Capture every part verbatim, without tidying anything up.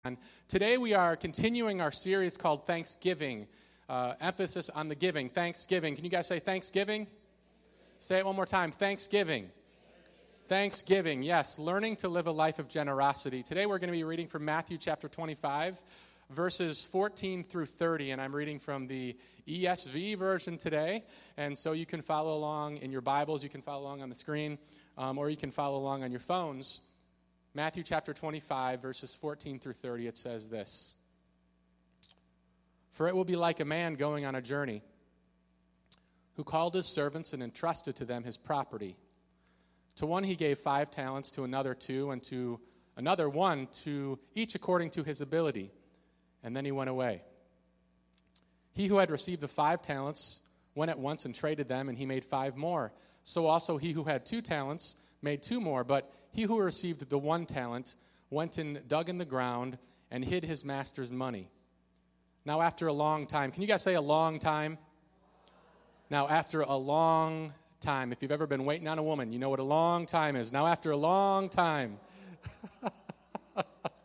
And today we are continuing our series called Thanksgiving, uh, emphasis on the giving, Thanksgiving. Can you guys say Thanksgiving? Say it one more time, Thanksgiving. Thanksgiving, yes, learning to live a life of generosity. Today we're going to be reading from Matthew chapter twenty-five, verses fourteen through thirty, and I'm reading from the E S V version today, and so you can follow along in your Bibles, you can follow along on the screen, um, or you can follow along on your phones. Matthew chapter twenty-five, verses fourteen through thirty, it says this. For it will be like a man going on a journey, who called his servants and entrusted to them his property. To one he gave five talents, to another two, and to another one, to each according to his ability. And then he went away. He who had received the five talents went at once and traded them, and he made five more. So also he who had two talents made two more, but he who received the one talent went and dug in the ground and hid his master's money. Now after a long time, can you guys say a long time? Now after a long time, if you've ever been waiting on a woman, you know what a long time is. Now after a long time. I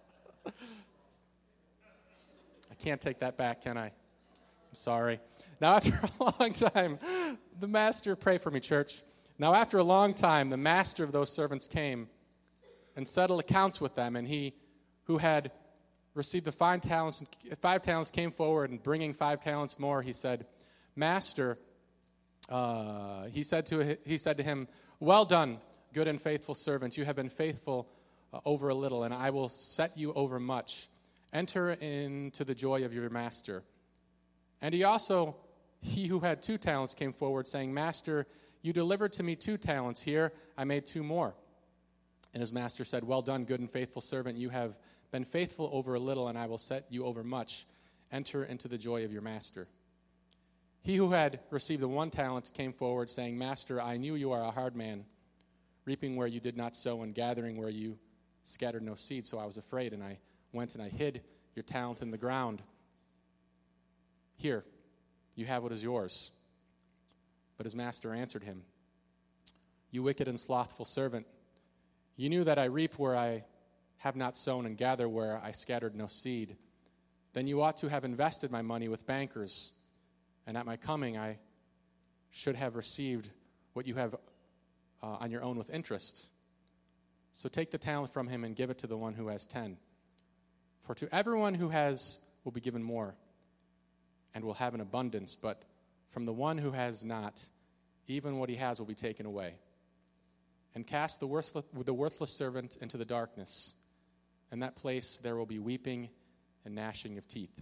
can't take that back, can I? I'm sorry. Now after a long time, the master, pray for me, church. Now after a long time, the master of those servants came and settled accounts with them, and he who had received the five talents, five talents came forward, and bringing five talents more, he said, Master, uh, he said to he said to him, well done, good and faithful servant. You have been faithful uh, over a little, and I will set you over much. Enter into the joy of your master. And he also, he who had two talents, came forward, saying, Master, you delivered to me two talents. Here I made two more. And his master said, well done, good and faithful servant. You have been faithful over a little, and I will set you over much. Enter into the joy of your master. He who had received the one talent came forward, saying, Master, I knew you are a hard man, reaping where you did not sow and gathering where you scattered no seed. So I was afraid, and I went and I hid your talent in the ground. Here, you have what is yours. But his master answered him, you wicked and slothful servant, you knew that I reap where I have not sown and gather where I scattered no seed. Then you ought to have invested my money with bankers, and at my coming I should have received what you have uh, on your own with interest. So take the talent from him and give it to the one who has ten. For to everyone who has will be given more, and will have an abundance, but from the one who has not, even what he has will be taken away. And cast the worthless, the worthless servant into the darkness. In that place there will be weeping and gnashing of teeth.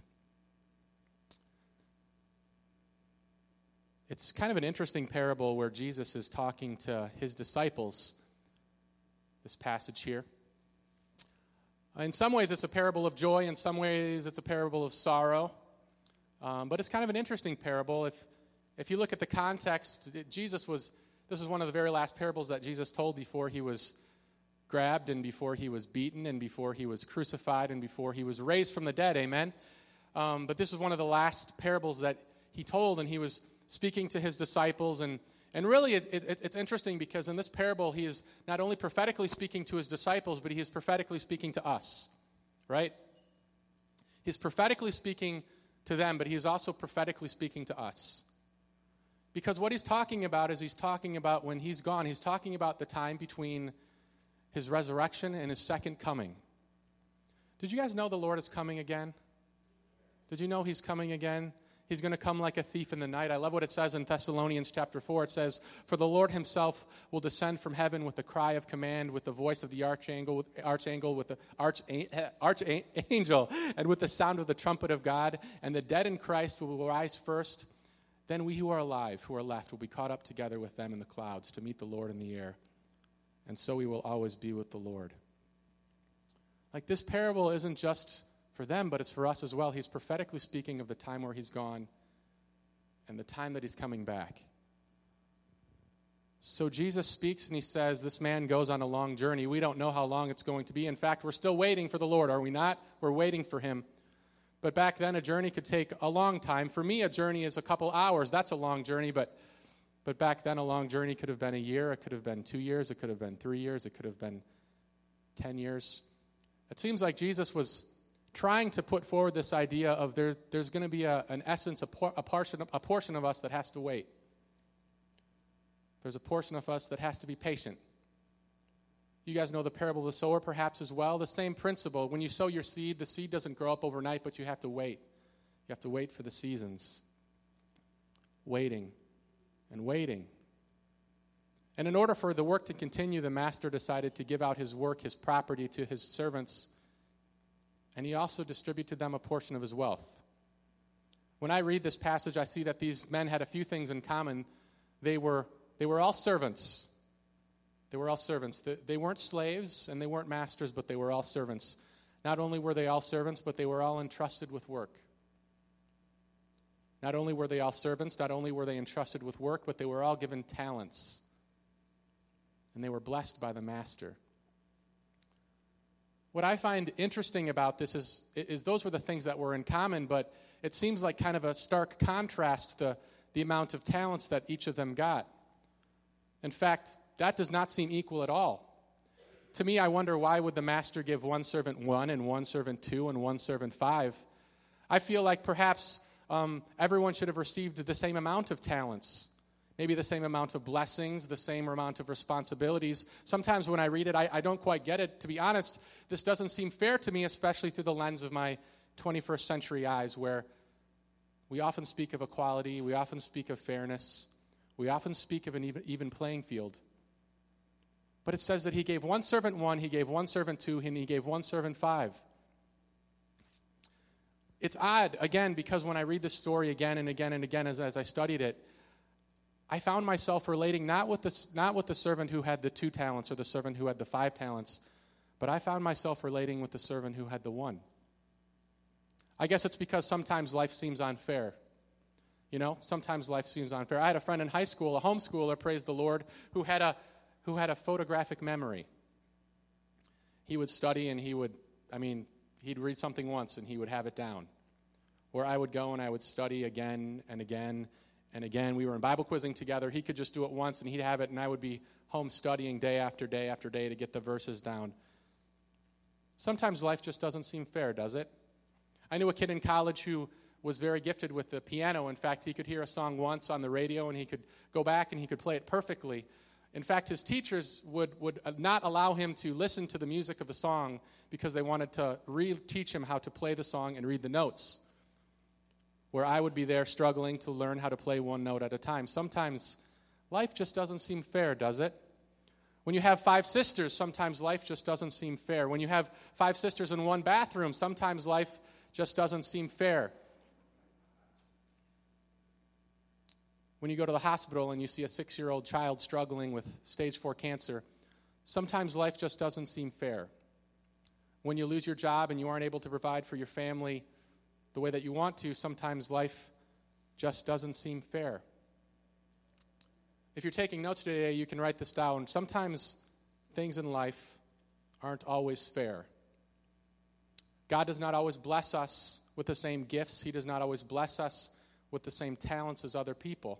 It's kind of an interesting parable where Jesus is talking to his disciples, this passage here. In some ways it's a parable of joy, in some ways it's a parable of sorrow. Um, but it's kind of an interesting parable. If if you look at the context, Jesus was, this is one of the very last parables that Jesus told before he was grabbed and before he was beaten and before he was crucified and before he was raised from the dead, amen? Um, but this is one of the last parables that he told, and he was speaking to his disciples. And, and really it, it, it's interesting because in this parable he is not only prophetically speaking to his disciples, but he is prophetically speaking to us, right? He's prophetically speaking to them, but he is also prophetically speaking to us. Because what he's talking about is he's talking about when he's gone, he's talking about the time between his resurrection and his second coming. Did you guys know the Lord is coming again? Did you know he's coming again? He's going to come like a thief in the night. I love what it says in Thessalonians chapter four. It says, for the Lord himself will descend from heaven with the cry of command, with the voice of the archangel, with, archangel, with the arch, archangel, and with the sound of the trumpet of God. And the dead in Christ will rise first. Then we who are alive, who are left, will be caught up together with them in the clouds to meet the Lord in the air. And so we will always be with the Lord. Like, this parable isn't just for them, but it's for us as well. He's prophetically speaking of the time where he's gone and the time that he's coming back. So Jesus speaks and he says, this man goes on a long journey. We don't know how long it's going to be. In fact, we're still waiting for the Lord, are we not? We're waiting for him. But back then, a journey could take a long time. For me, a journey is a couple hours. That's a long journey, but but back then, a long journey could have been a year. It could have been two years. It could have been three years. It could have been ten years. It seems like Jesus was trying to put forward this idea of there, there's going to be a, an essence, a, por- a, portion, a portion of us that has to wait. There's a portion of us that has to be patient. You guys know the parable of the sower perhaps as well. The same principle. When you sow your seed, the seed doesn't grow up overnight, but you have to wait. You have to wait for the seasons. Waiting and waiting. And in order for the work to continue, the master decided to give out his work, his property to his servants, and he also distributed to them a portion of his wealth. When I read this passage, I see that these men had a few things in common. They were, they were all servants. They were all servants. They weren't slaves and they weren't masters, but they were all servants. Not only were they all servants, but they were all entrusted with work. Not only were they all servants, not only were they entrusted with work, but they were all given talents. And they were blessed by the master. What I find interesting about this is, is those were the things that were in common, but it seems like kind of a stark contrast to the amount of talents that each of them got. In fact, that does not seem equal at all. To me, I wonder, why would the master give one servant one and one servant two and one servant five? I feel like perhaps um, everyone should have received the same amount of talents, maybe the same amount of blessings, the same amount of responsibilities. Sometimes when I read it, I, I don't quite get it. To be honest, this doesn't seem fair to me, especially through the lens of my twenty-first century eyes, where we often speak of equality, we often speak of fairness, we often speak of an even, even playing field. But it says that he gave one servant one, he gave one servant two, and he gave one servant five. It's odd, again, because when I read this story again and again and again as, as I studied it, I found myself relating not with, the, not with the servant who had the two talents or the servant who had the five talents, but I found myself relating with the servant who had the one. I guess it's because sometimes life seems unfair. You know, sometimes life seems unfair. I had a friend in high school, a homeschooler, praise the Lord, who had a who had a photographic memory. He would study and he would, I mean, he'd read something once and he would have it down. Where I would go and I would study again and again and again. We were in Bible quizzing together. He could just do it once and he'd have it, and I would be home studying day after day after day to get the verses down. Sometimes life just doesn't seem fair, does it? I knew a kid in college who was very gifted with the piano. In fact, he could hear a song once on the radio and he could go back and he could play it perfectly. In fact, his teachers would, would not allow him to listen to the music of the song because they wanted to re-teach him how to play the song and read the notes, where I would be there struggling to learn how to play one note at a time. Sometimes life just doesn't seem fair, does it? When you have five sisters, sometimes life just doesn't seem fair. When you have five sisters in one bathroom, sometimes life just doesn't seem fair. When you go to the hospital and you see a six-year-old child struggling with stage four cancer, sometimes life just doesn't seem fair. When you lose your job and you aren't able to provide for your family the way that you want to, sometimes life just doesn't seem fair. If you're taking notes today, you can write this down. Sometimes things in life aren't always fair. God does not always bless us with the same gifts. He does not always bless us with the same talents as other people.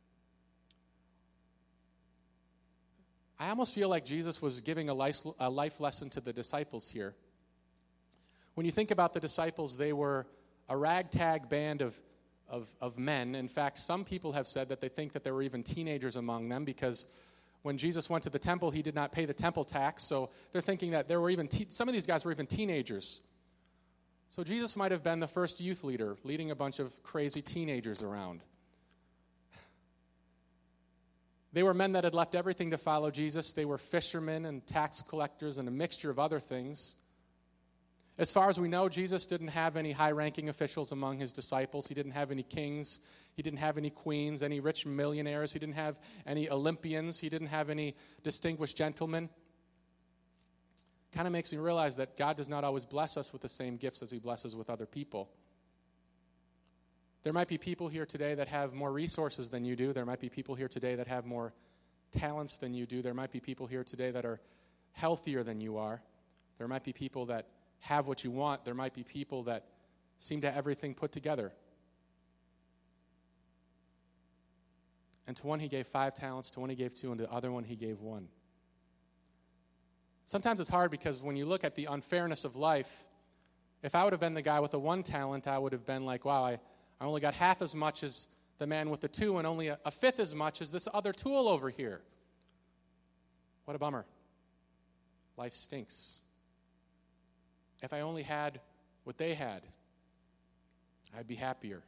I almost feel like Jesus was giving a life, a life lesson to the disciples here. When you think about the disciples, they were a ragtag band of, of, of men. In fact, some people have said that they think that there were even teenagers among them, because when Jesus went to the temple, he did not pay the temple tax. So they're thinking that there were even te- some of these guys were even teenagers. So Jesus might have been the first youth leader, leading a bunch of crazy teenagers around. They were men that had left everything to follow Jesus. They were fishermen and tax collectors and a mixture of other things. As far as we know, Jesus didn't have any high-ranking officials among his disciples. He didn't have any kings. He didn't have any queens, any rich millionaires. He didn't have any Olympians. He didn't have any distinguished gentlemen. Kind of makes me realize that God does not always bless us with the same gifts as he blesses with other people. There might be people here today that have more resources than you do. There might be people here today that have more talents than you do. There might be people here today that are healthier than you are. There might be people that have what you want. There might be people that seem to have everything put together. And to one he gave five talents, to one he gave two, and to the other one he gave one. Sometimes it's hard because when you look at the unfairness of life, If I would have been the guy with the one talent, I would have been like, wow, I, I only got half as much as the man with the two and only a, a fifth as much as this other tool over here. What a bummer. Life stinks. If I only had what they had, I'd be happier.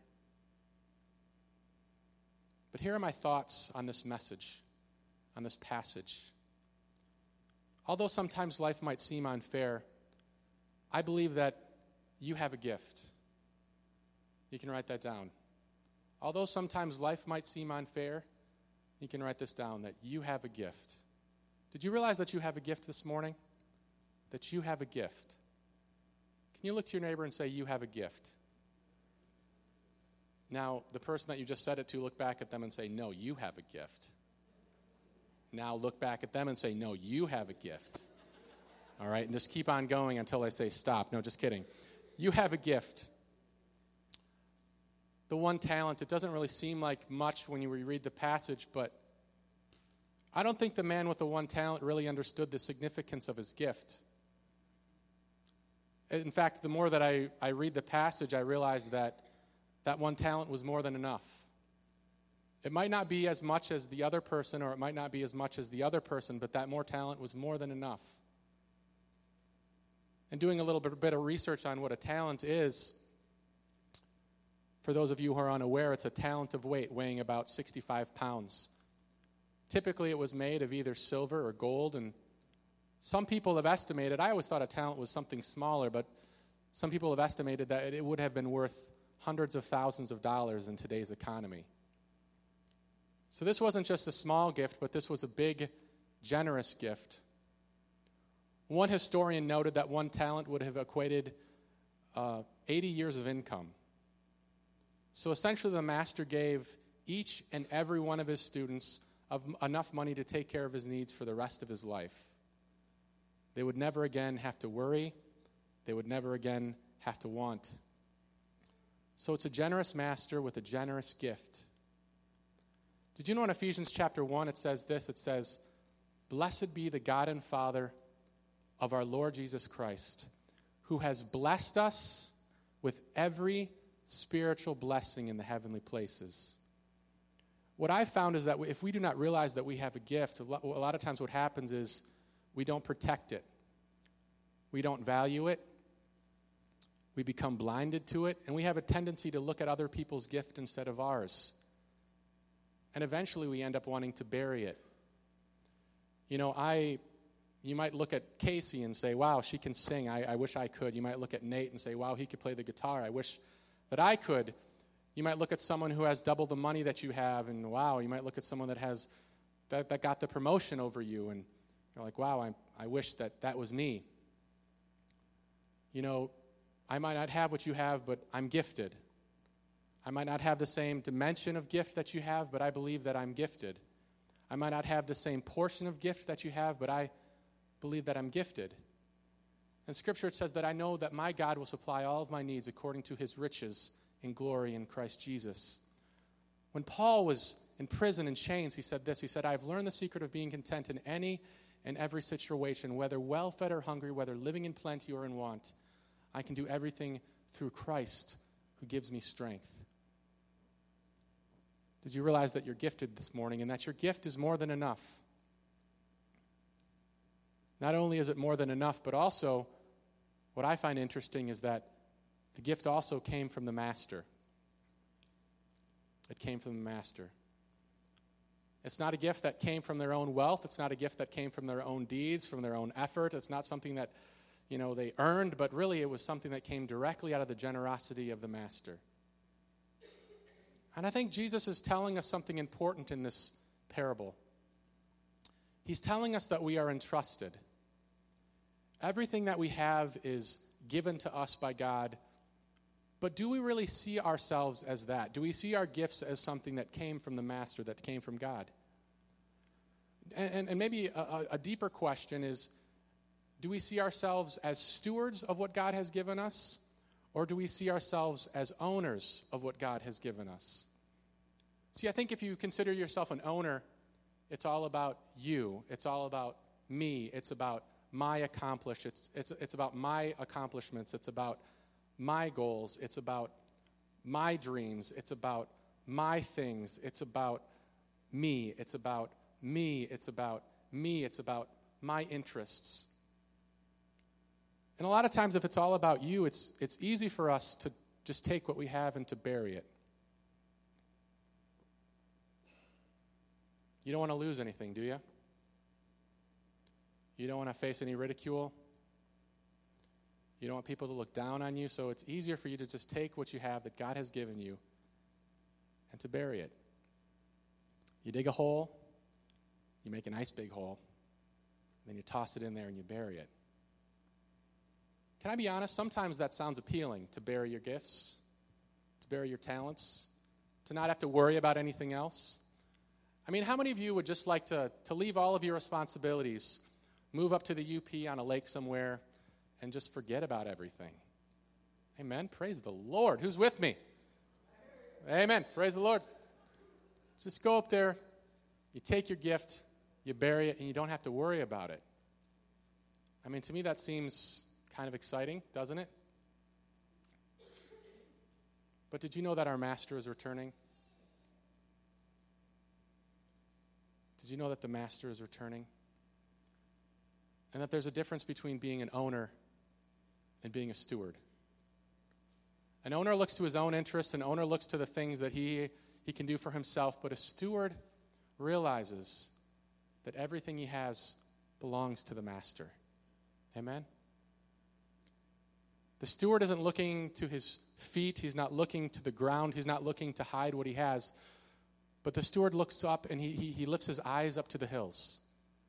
But here are my thoughts on this message, on this passage. Although sometimes life might seem unfair, I believe that you have a gift. You can write that down. Although sometimes life might seem unfair, you can write this down, that you have a gift. Did you realize that you have a gift this morning? That you have a gift. Can you look to your neighbor and say, you have a gift? Now, the person that you just said it to, look back at them and say, no, you have a gift. Now look back at them and say, no, you have a gift. All right, and just keep on going until I say stop. No, just kidding. You have a gift. The one talent, it doesn't really seem like much when you read the passage, but I don't think the man with the one talent really understood the significance of his gift. In fact, the more that I, I read the passage, I realize that that one talent was more than enough. It might not be as much as the other person, or it might not be as much as the other person, but that more talent was more than enough. And doing a little bit, bit of research on what a talent is, for those of you who are unaware, it's a talent of weight weighing about sixty-five pounds. Typically, it was made of either silver or gold, and some people have estimated, I always thought a talent was something smaller, but some people have estimated that it would have been worth hundreds of thousands of dollars in today's economy. So this wasn't just a small gift, but this was a big, generous gift. One historian noted that one talent would have equated uh, eighty years of income. So essentially the master gave each and every one of his students of enough money to take care of his needs for the rest of his life. They would never again have to worry. They would never again have to want. So it's a generous master with a generous gift. Did you know in Ephesians chapter one it says this? It says, "Blessed be the God and Father of our Lord Jesus Christ, who has blessed us with every spiritual blessing in the heavenly places." What I've found is that if we do not realize that we have a gift, a lot of times what happens is we don't protect it. We don't value it. We become blinded to it, and we have a tendency to look at other people's gift instead of ours. And eventually we end up wanting to bury it. You know, I, you might look at Casey and say, wow, she can sing. I, I wish I could. You might look at Nate and say, wow, he could play the guitar. I wish that I could. You might look at someone who has double the money that you have, and wow, you might look at someone that has that, that got the promotion over you, and you're like, wow, I, I wish that that was me. You know, I might not have what you have, but I'm gifted. I might not have the same dimension of gift that you have, but I believe that I'm gifted. I might not have the same portion of gift that you have, but I believe that I'm gifted. In Scripture it says that I know that my God will supply all of my needs according to his riches in glory in Christ Jesus. When Paul was in prison in chains, he said this. He said, "I've learned the secret of being content in any and every situation, whether well-fed or hungry, whether living in plenty or in want. I can do everything through Christ who gives me strength." Did you realize that you're gifted this morning and that your gift is more than enough? Not only is it more than enough, but also what I find interesting is that the gift also came from the Master. It came from the Master. It's not a gift that came from their own wealth. It's not a gift that came from their own deeds, from their own effort. It's not something that, you know, they earned, but really it was something that came directly out of the generosity of the Master. And I think Jesus is telling us something important in this parable. He's telling us that we are entrusted. Everything that we have is given to us by God. But do we really see ourselves as that? Do we see our gifts as something that came from the Master, that came from God? And, and, and maybe a, a deeper question is, do we see ourselves as stewards of what God has given us? Or do we see ourselves as owners of what God has given us? See, I think if you consider yourself an owner, it's all about you. It's all about me. It's about my accomplish. It's, it's, it's about my accomplishments. It's about my goals. It's about my dreams. It's about my things. It's about me. It's about me. It's about me. It's about my interests. And a lot of times if it's all about you, it's it's easy for us to just take what we have and to bury it. You don't want to lose anything, do you? You don't want to face any ridicule. You don't want people to look down on you, so it's easier for you to just take what you have that God has given you and to bury it. You dig a hole, you make a nice big hole, then you toss it in there and you bury it. Can I be honest? Sometimes that sounds appealing, to bury your gifts, to bury your talents, to not have to worry about anything else. I mean, how many of you would just like to, to leave all of your responsibilities, move up to the U P on a lake somewhere, and just forget about everything? Amen. Praise the Lord. Who's with me? Amen. Praise the Lord. Just go up there, you take your gift, you bury it, and you don't have to worry about it. I mean, to me that seems kind of exciting, doesn't it? But did you know that our Master is returning? Did you know that the Master is returning? And that there's a difference between being an owner and being a steward. An owner looks to his own interests, an owner looks to the things that he, he can do for himself, but a steward realizes that everything he has belongs to the Master. Amen? The steward isn't looking to his feet, he's not looking to the ground, he's not looking to hide what he has, but the steward looks up and he, he, he lifts his eyes up to the hills.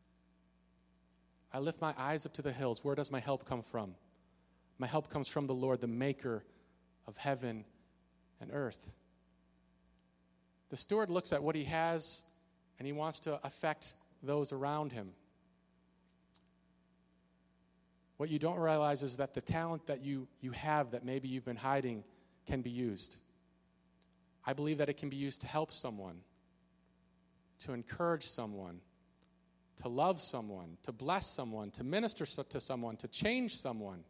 I lift my eyes up to the hills. Where does my help come from? My help comes from the Lord, the maker of heaven and earth. The steward looks at what he has, and he wants to affect those around him. What you don't realize is that the talent that you, you have that maybe you've been hiding can be used. I believe that it can be used to help someone, to encourage someone, to love someone, to bless someone, to minister to someone, to change someone.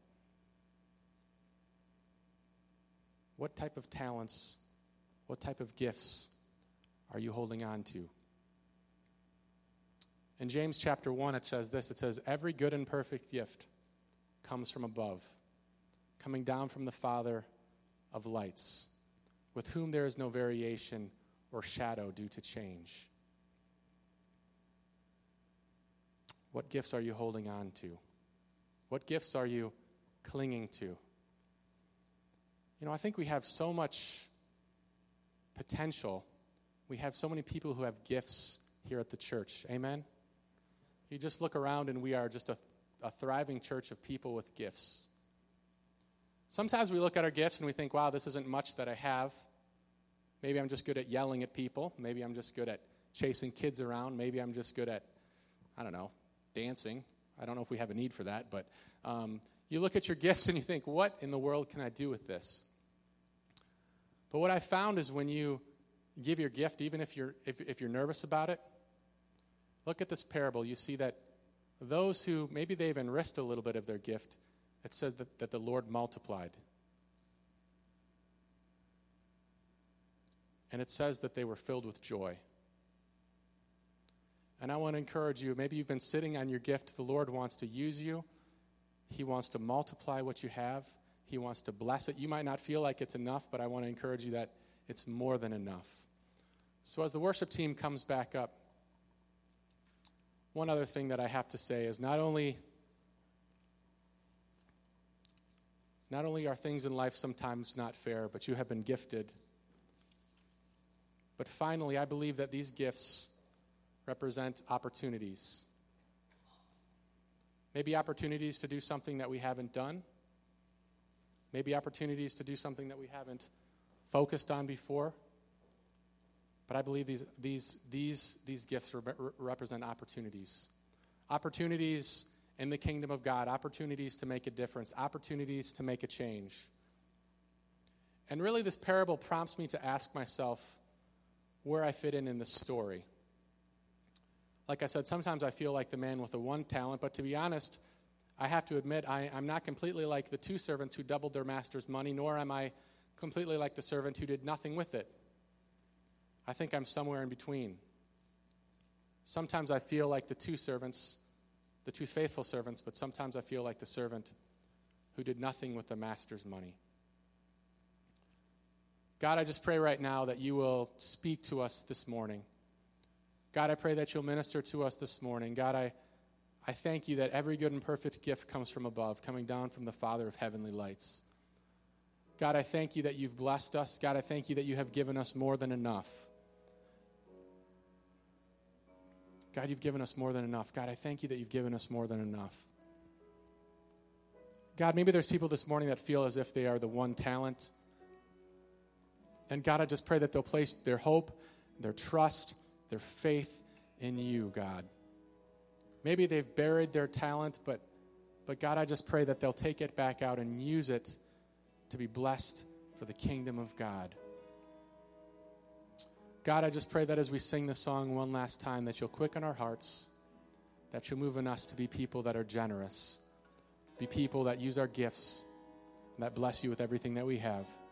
What type of talents, what type of gifts are you holding on to? In James chapter one, it says this. It says, every good and perfect gift comes from above, coming down from the Father of lights, with whom there is no variation or shadow due to change. What gifts are you holding on to? What gifts are you clinging to? You know, I think we have so much potential. We have so many people who have gifts here at the church. Amen? You just look around and we are just a, a thriving church of people with gifts. Sometimes we look at our gifts and we think, wow, this isn't much that I have. Maybe I'm just good at yelling at people. Maybe I'm just good at chasing kids around. Maybe I'm just good at, I don't know, dancing. I don't know if we have a need for that, but um, you look at your gifts and you think, what in the world can I do with this? But what I found is when you give your gift, even if you're if, if you're nervous about it, look at this parable. You see that those who, maybe they've enriched a little bit of their gift, it says that, that the Lord multiplied. And it says that they were filled with joy. And I want to encourage you, maybe you've been sitting on your gift. The Lord wants to use you. He wants to multiply what you have. He wants to bless it. You might not feel like it's enough, but I want to encourage you that it's more than enough. So as the worship team comes back up, one other thing that I have to say is not only, not only are things in life sometimes not fair, but you have been gifted. But finally, I believe that these gifts represent opportunities. Maybe opportunities to do something that we haven't done. Maybe opportunities to do something that we haven't focused on before. But I believe these these these these gifts re- represent opportunities. Opportunities in the kingdom of God, opportunities to make a difference, opportunities to make a change. And really this parable prompts me to ask myself where I fit in in this story. Like I said, sometimes I feel like the man with the one talent, but to be honest, I have to admit, I, I'm not completely like the two servants who doubled their master's money, nor am I completely like the servant who did nothing with it. I think I'm somewhere in between. Sometimes I feel like the two servants, the two faithful servants, but sometimes I feel like the servant who did nothing with the master's money. God, I just pray right now that you will speak to us this morning. God, I pray that you'll minister to us this morning. God, I, I thank you that every good and perfect gift comes from above, coming down from the Father of heavenly lights. God, I thank you that you've blessed us. God, I thank you that you have given us more than enough. God, you've given us more than enough. God, I thank you that you've given us more than enough. God, maybe there's people this morning that feel as if they are the one talent. And God, I just pray that they'll place their hope, their trust, their faith in you, God. Maybe they've buried their talent, but, but God, I just pray that they'll take it back out and use it to be blessed for the kingdom of God. God, I just pray that as we sing this song one last time, that you'll quicken our hearts, that you'll move in us to be people that are generous, be people that use our gifts, and that bless you with everything that we have.